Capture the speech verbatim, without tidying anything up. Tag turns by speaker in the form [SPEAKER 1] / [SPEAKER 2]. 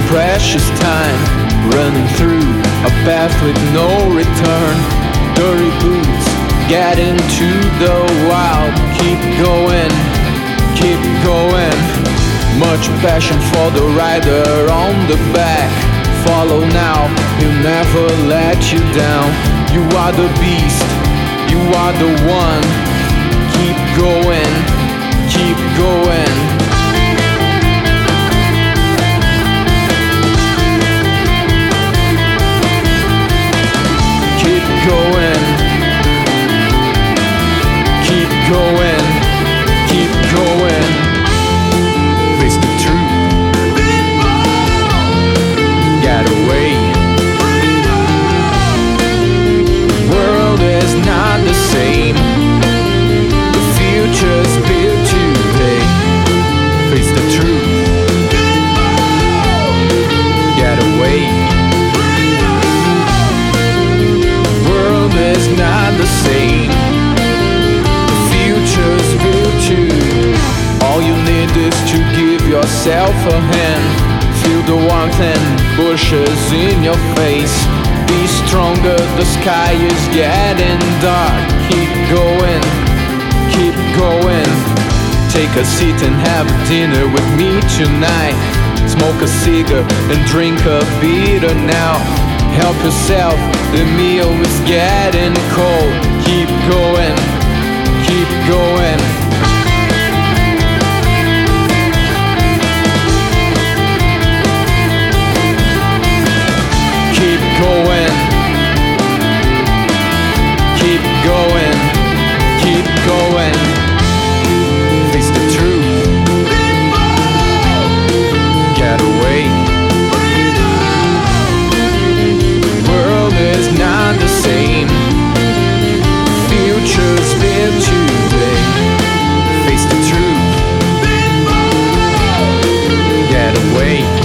[SPEAKER 1] precious time, running through a path with no return. Dirty boots, get into the wild. Keep going, keep going. Much passion for the rider on the back. Follow now, he'll never let you down. You are the beast, you are the one. Keep going, keep going. Keep going, keep going, keep going. Face the truth, get away. The world is not the same. The future's built today. Face the truth, get away. It's not the same. The future's built to. All you need is to give yourself a hand. Feel the warmth and bushes in your face. Be stronger, the sky is getting dark. Keep going, keep going. Take a seat and have dinner with me tonight. Smoke a cigar and drink a beer now. Help yourself, the meal is getting cold. Keep going, keep going. Keep going, keep going, keep going. Face the truth, get away. Is not the same. Future's built today. Face the truth, get away.